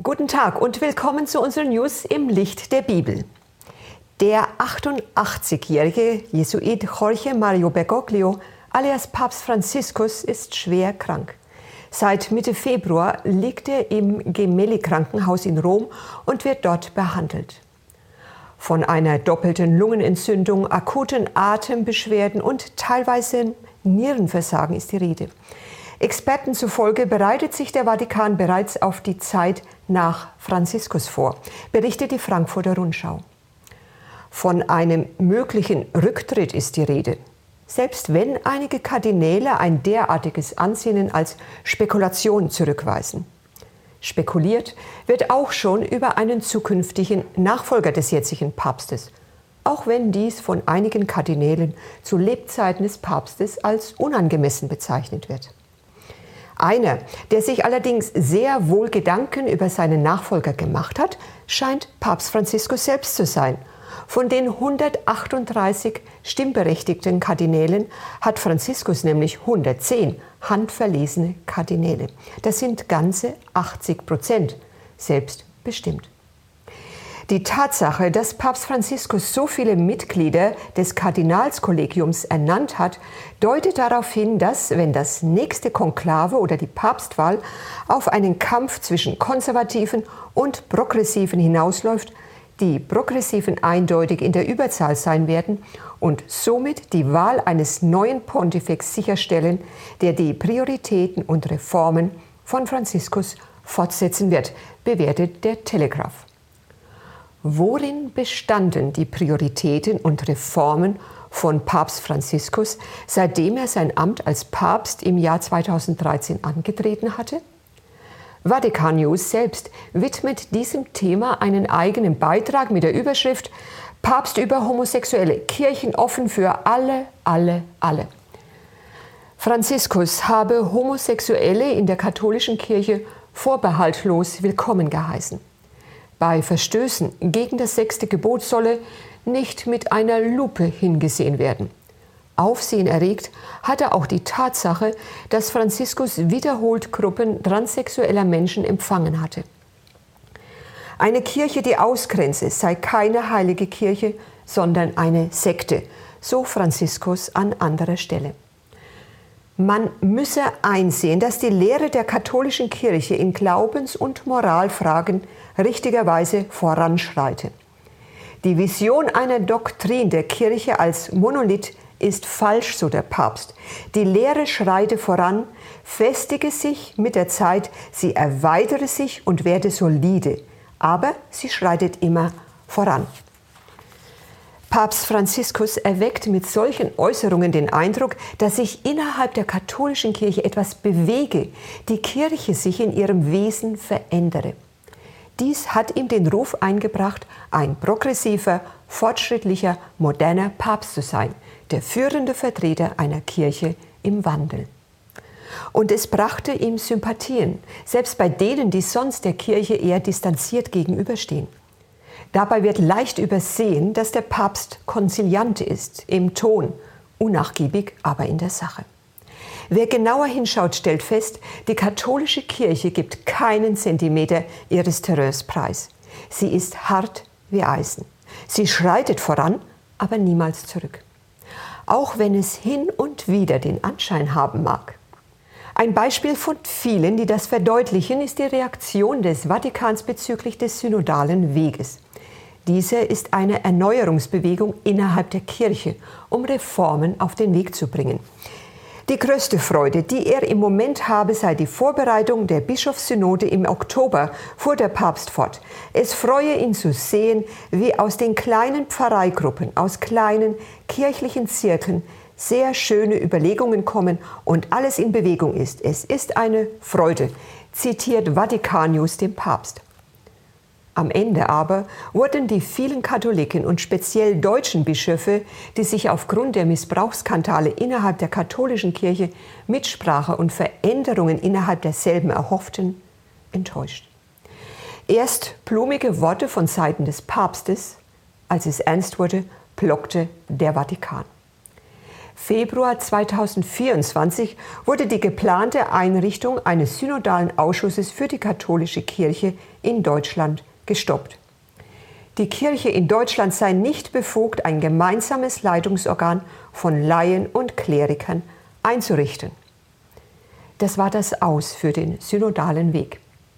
Guten Tag und willkommen zu unseren News im Licht der Bibel. Der 88-jährige Jesuit Jorge Mario Bergoglio alias Papst Franziskus ist schwer krank. Seit Mitte Februar liegt er im Gemelli-Krankenhaus in Rom und wird dort behandelt. Von einer doppelten Lungenentzündung, akuten Atembeschwerden und teilweise Nierenversagen ist die Rede. Experten zufolge bereitet sich der Vatikan bereits auf die Zeit nach Franziskus vor, berichtet die Frankfurter Rundschau. Von einem möglichen Rücktritt ist die Rede. Selbst wenn einige Kardinäle ein derartiges Ansinnen als Spekulation zurückweisen. Spekuliert wird auch schon über einen zukünftigen Nachfolger des jetzigen Papstes, auch wenn dies von einigen Kardinälen zu Lebzeiten des Papstes als unangemessen bezeichnet wird. Einer, der sich allerdings sehr wohl Gedanken über seinen Nachfolger gemacht hat, scheint Papst Franziskus selbst zu sein. Von den 138 stimmberechtigten Kardinälen hat Franziskus nämlich 110 handverlesene Kardinäle. Das sind ganze 80%, selbstbestimmt. Die Tatsache, dass Papst Franziskus so viele Mitglieder des Kardinalskollegiums ernannt hat, deutet darauf hin, dass, wenn das nächste Konklave oder die Papstwahl auf einen Kampf zwischen Konservativen und Progressiven hinausläuft, die Progressiven eindeutig in der Überzahl sein werden und somit die Wahl eines neuen Pontifex sicherstellen, der die Prioritäten und Reformen von Franziskus fortsetzen wird, bewertet der Telegraph. Worin bestanden die Prioritäten und Reformen von Papst Franziskus, seitdem er sein Amt als Papst im Jahr 2013 angetreten hatte? Vatikan News selbst widmet diesem Thema einen eigenen Beitrag mit der Überschrift Papst über Homosexuelle, Kirchen offen für alle. Franziskus habe Homosexuelle in der katholischen Kirche vorbehaltlos willkommen geheißen. Bei Verstößen gegen das 6. Gebot solle nicht mit einer Lupe hingesehen werden. Aufsehen erregt hatte auch die Tatsache, dass Franziskus wiederholt Gruppen transsexueller Menschen empfangen hatte. Eine Kirche, die ausgrenze, sei keine heilige Kirche, sondern eine Sekte, so Franziskus an anderer Stelle. Man müsse einsehen, dass die Lehre der katholischen Kirche in Glaubens- und Moralfragen richtigerweise voranschreite. Die Vision einer Doktrin der Kirche als Monolith ist falsch, so der Papst. Die Lehre schreite voran, festige sich mit der Zeit, sie erweitere sich und werde solide, aber sie schreitet immer voran. Papst Franziskus erweckt mit solchen Äußerungen den Eindruck, dass sich innerhalb der katholischen Kirche etwas bewege, die Kirche sich in ihrem Wesen verändere. Dies hat ihm den Ruf eingebracht, ein progressiver, fortschrittlicher, moderner Papst zu sein, der führende Vertreter einer Kirche im Wandel. Und es brachte ihm Sympathien, selbst bei denen, die sonst der Kirche eher distanziert gegenüberstehen. Dabei wird leicht übersehen, dass der Papst konziliant ist, im Ton, unnachgiebig, aber in der Sache. Wer genauer hinschaut, stellt fest, die katholische Kirche gibt keinen Zentimeter ihres Terrors preis. Sie ist hart wie Eisen. Sie schreitet voran, aber niemals zurück. Auch wenn es hin und wieder den Anschein haben mag. Ein Beispiel von vielen, die das verdeutlichen, ist die Reaktion des Vatikans bezüglich des synodalen Weges. Diese ist eine Erneuerungsbewegung innerhalb der Kirche, um Reformen auf den Weg zu bringen. Die größte Freude, die er im Moment habe, sei die Vorbereitung der Bischofssynode im Oktober, fuhr der Papst fort. Es freue ihn zu sehen, wie aus den kleinen Pfarreigruppen, aus kleinen kirchlichen Zirkeln sehr schöne Überlegungen kommen und alles in Bewegung ist. Es ist eine Freude, zitiert Vatikan News den Papst. Am Ende aber wurden die vielen Katholiken und speziell deutschen Bischöfe, die sich aufgrund der Missbrauchskandale innerhalb der katholischen Kirche Mitsprache und Veränderungen innerhalb derselben erhofften, enttäuscht. Erst blumige Worte von Seiten des Papstes, als es ernst wurde, blockte der Vatikan. Februar 2024 wurde die geplante Einrichtung eines synodalen Ausschusses für die katholische Kirche in Deutschland gestoppt. Die Kirche in Deutschland sei nicht befugt, ein gemeinsames Leitungsorgan von Laien und Klerikern einzurichten. Das war das Aus für den synodalen Weg.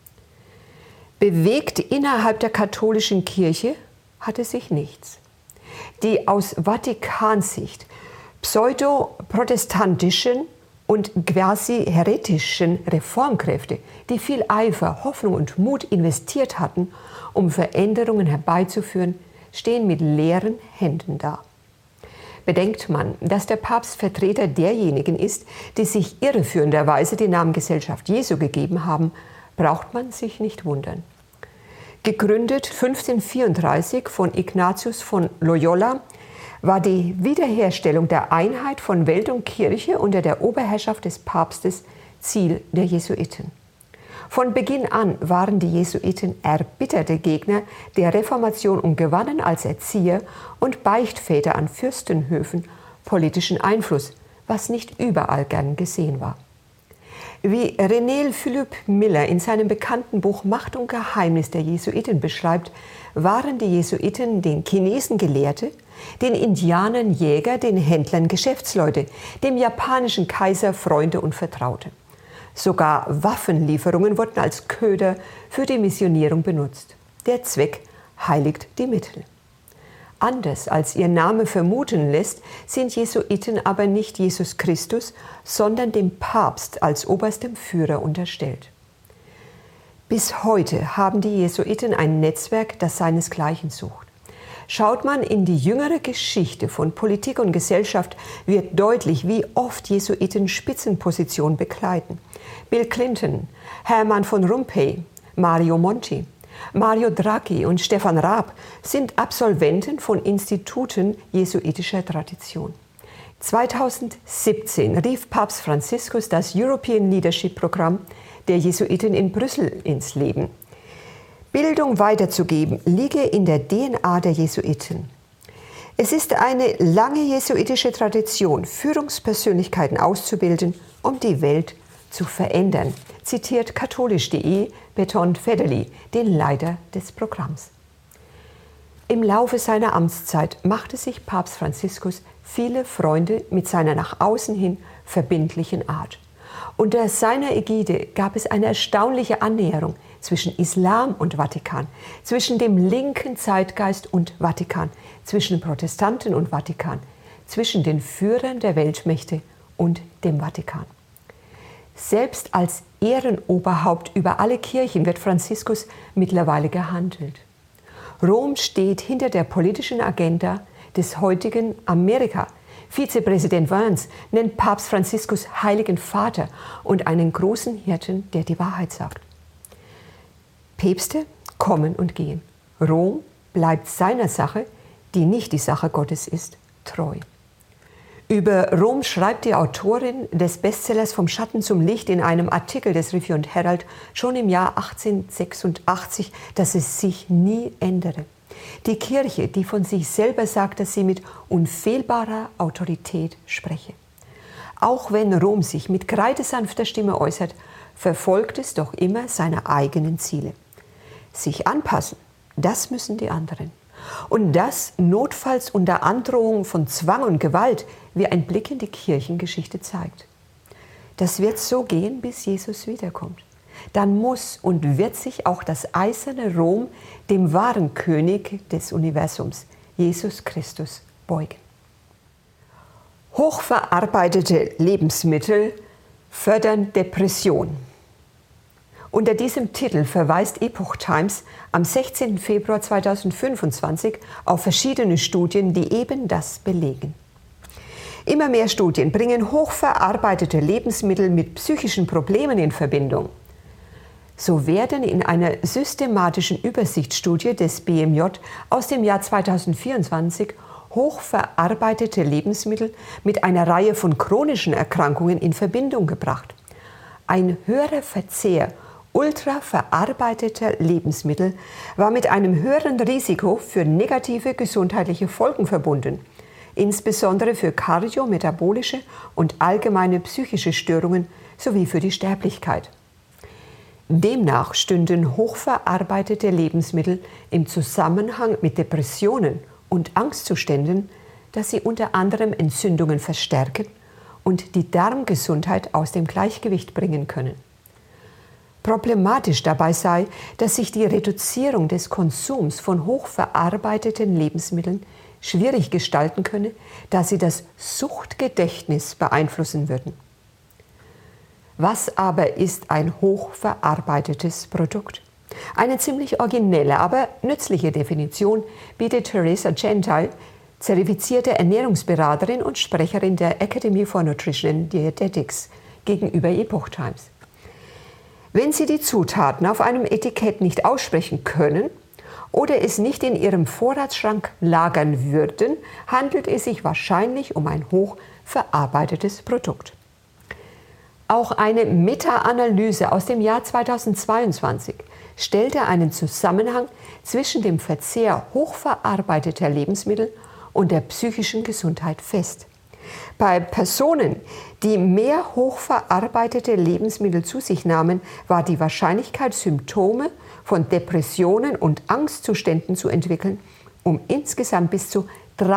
Bewegt innerhalb der katholischen Kirche hatte sich nichts. Die aus Vatikansicht pseudo-protestantischen und quasi heretischen Reformkräfte, die viel Eifer, Hoffnung und Mut investiert hatten, um Veränderungen herbeizuführen, stehen mit leeren Händen da. Bedenkt man, dass der Papst Vertreter derjenigen ist, die sich irreführenderweise den Namen Gesellschaft Jesu gegeben haben, braucht man sich nicht wundern. Gegründet 1534 von Ignatius von Loyola, war die Wiederherstellung der Einheit von Welt und Kirche unter der Oberherrschaft des Papstes Ziel der Jesuiten. Von Beginn an waren die Jesuiten erbitterte Gegner der Reformation und gewannen als Erzieher und Beichtväter an Fürstenhöfen politischen Einfluss, was nicht überall gern gesehen war. Wie René Philippe Miller in seinem bekannten Buch Macht und Geheimnis der Jesuiten beschreibt, waren die Jesuiten den Chinesen Gelehrte, den Indianern Jäger, den Händlern Geschäftsleute, dem japanischen Kaiser Freunde und Vertraute. Sogar Waffenlieferungen wurden als Köder für die Missionierung benutzt. Der Zweck heiligt die Mittel. Anders als ihr Name vermuten lässt, sind Jesuiten aber nicht Jesus Christus, sondern dem Papst als oberstem Führer unterstellt. Bis heute haben die Jesuiten ein Netzwerk, das seinesgleichen sucht. Schaut man in die jüngere Geschichte von Politik und Gesellschaft, wird deutlich, wie oft Jesuiten Spitzenpositionen bekleiden. Bill Clinton, Hermann von Rompuy, Mario Monti, Mario Draghi und Stefan Raab sind Absolventen von Instituten jesuitischer Tradition. 2017 rief Papst Franziskus das European Leadership Programm der Jesuiten in Brüssel ins Leben. Bildung weiterzugeben liege in der DNA der Jesuiten. Es ist eine lange jesuitische Tradition, Führungspersönlichkeiten auszubilden, um die Welt zu verändern, zitiert katholisch.de Berton Federli, den Leiter des Programms. Im Laufe seiner Amtszeit machte sich Papst Franziskus viele Freunde mit seiner nach außen hin verbindlichen Art. Unter seiner Ägide gab es eine erstaunliche Annäherung zwischen Islam und Vatikan, zwischen dem linken Zeitgeist und Vatikan, zwischen Protestanten und Vatikan, zwischen den Führern der Weltmächte und dem Vatikan. Selbst als Ehrenoberhaupt über alle Kirchen wird Franziskus mittlerweile gehandelt. Rom steht hinter der politischen Agenda des heutigen Amerika. Vizepräsident Vance nennt Papst Franziskus Heiligen Vater und einen großen Hirten, der die Wahrheit sagt. Päpste kommen und gehen. Rom bleibt seiner Sache, die nicht die Sache Gottes ist, treu. Über Rom schreibt die Autorin des Bestsellers Vom Schatten zum Licht in einem Artikel des Review and Herald schon im Jahr 1886, dass es sich nie ändere. Die Kirche, die von sich selber sagt, dass sie mit unfehlbarer Autorität spreche. Auch wenn Rom sich mit kreidesanfter Stimme äußert, verfolgt es doch immer seine eigenen Ziele. Sich anpassen, das müssen die anderen. Und das notfalls unter Androhung von Zwang und Gewalt, wie ein Blick in die Kirchengeschichte zeigt. Das wird so gehen, bis Jesus wiederkommt. Dann muss und wird sich auch das eiserne Rom dem wahren König des Universums, Jesus Christus, beugen. Hochverarbeitete Lebensmittel fördern Depression. Unter diesem Titel verweist Epoch Times am 16. Februar 2025 auf verschiedene Studien, die eben das belegen. Immer mehr Studien bringen hochverarbeitete Lebensmittel mit psychischen Problemen in Verbindung. So werden in einer systematischen Übersichtsstudie des BMJ aus dem Jahr 2024 hochverarbeitete Lebensmittel mit einer Reihe von chronischen Erkrankungen in Verbindung gebracht. Ein höherer Verzehr ultraverarbeiteter Lebensmittel war mit einem höheren Risiko für negative gesundheitliche Folgen verbunden. insbesondere für kardiometabolische und allgemeine psychische Störungen sowie für die Sterblichkeit. Demnach stünden hochverarbeitete Lebensmittel im Zusammenhang mit Depressionen und Angstzuständen, da sie unter anderem Entzündungen verstärken und die Darmgesundheit aus dem Gleichgewicht bringen können. Problematisch dabei sei, dass sich die Reduzierung des Konsums von hochverarbeiteten Lebensmitteln schwierig gestalten könne, da sie das Suchtgedächtnis beeinflussen würden. Was aber ist ein hochverarbeitetes Produkt? Eine ziemlich originelle, aber nützliche Definition bietet Teresa Gentile, zertifizierte Ernährungsberaterin und Sprecherin der Academy for Nutrition and Dietetics, gegenüber Epoch Times. Wenn Sie die Zutaten auf einem Etikett nicht aussprechen können oder es nicht in Ihrem Vorratsschrank lagern würden, handelt es sich wahrscheinlich um ein hochverarbeitetes Produkt. Auch eine Meta-Analyse aus dem Jahr 2022 stellte einen Zusammenhang zwischen dem Verzehr hochverarbeiteter Lebensmittel und der psychischen Gesundheit fest. Bei Personen, die mehr hochverarbeitete Lebensmittel zu sich nahmen, war die Wahrscheinlichkeit, Symptome von Depressionen und Angstzuständen zu entwickeln, um insgesamt bis zu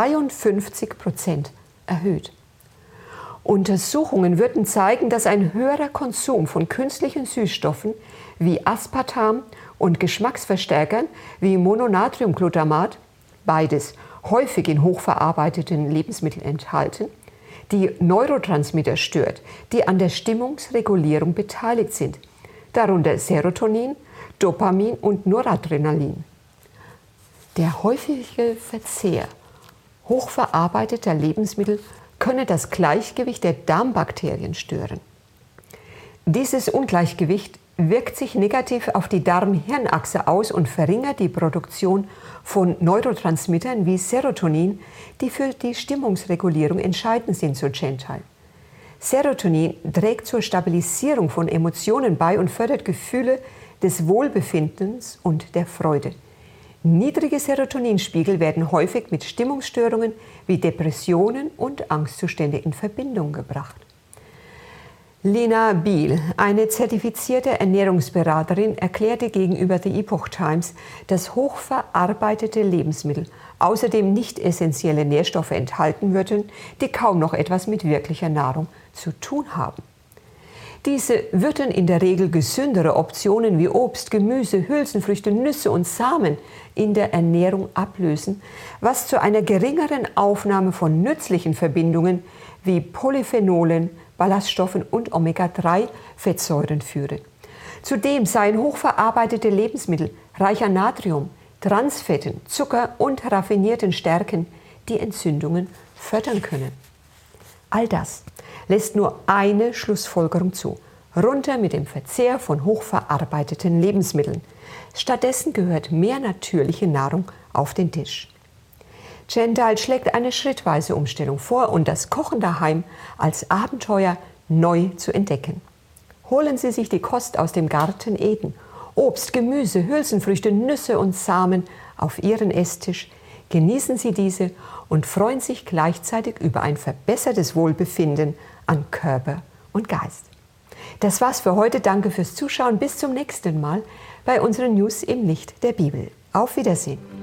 53% erhöht. Untersuchungen würden zeigen, dass ein höherer Konsum von künstlichen Süßstoffen wie Aspartam und Geschmacksverstärkern wie Mononatriumglutamat, beides häufig in hochverarbeiteten Lebensmitteln enthalten, die Neurotransmitter stört, die an der Stimmungsregulierung beteiligt sind, darunter Serotonin, Dopamin und Noradrenalin. Der häufige Verzehr hochverarbeiteter Lebensmittel könne das Gleichgewicht der Darmbakterien stören. Dieses Ungleichgewicht wirkt sich negativ auf die Darm-Hirn-Achse aus und verringert die Produktion von Neurotransmittern wie Serotonin, die für die Stimmungsregulierung entscheidend sind, so Gentile. Serotonin trägt zur Stabilisierung von Emotionen bei und fördert Gefühle des Wohlbefindens und der Freude. Niedrige Serotoninspiegel werden häufig mit Stimmungsstörungen wie Depressionen und Angstzustände in Verbindung gebracht. Lena Biel, eine zertifizierte Ernährungsberaterin, erklärte gegenüber The Epoch Times, dass hochverarbeitete Lebensmittel außerdem nicht essentielle Nährstoffe enthalten würden, die kaum noch etwas mit wirklicher Nahrung zu tun haben. Diese würden in der Regel gesündere Optionen wie Obst, Gemüse, Hülsenfrüchte, Nüsse und Samen in der Ernährung ablösen, was zu einer geringeren Aufnahme von nützlichen Verbindungen wie Polyphenolen, Ballaststoffen und Omega-3-Fettsäuren führe. Zudem seien hochverarbeitete Lebensmittel reich an Natrium, Transfetten, Zucker und raffinierten Stärken, die Entzündungen fördern können. All das lässt nur eine Schlussfolgerung zu: runter mit dem Verzehr von hochverarbeiteten Lebensmitteln. Stattdessen gehört mehr natürliche Nahrung auf den Tisch. Gentile schlägt eine schrittweise Umstellung vor und das Kochen daheim als Abenteuer neu zu entdecken. Holen Sie sich die Kost aus dem Garten Eden. Obst, Gemüse, Hülsenfrüchte, Nüsse und Samen auf Ihren Esstisch. Genießen Sie diese und freuen sich gleichzeitig über ein verbessertes Wohlbefinden an Körper und Geist. Das war's für heute. Danke fürs Zuschauen. Bis zum nächsten Mal bei unseren News im Licht der Bibel. Auf Wiedersehen.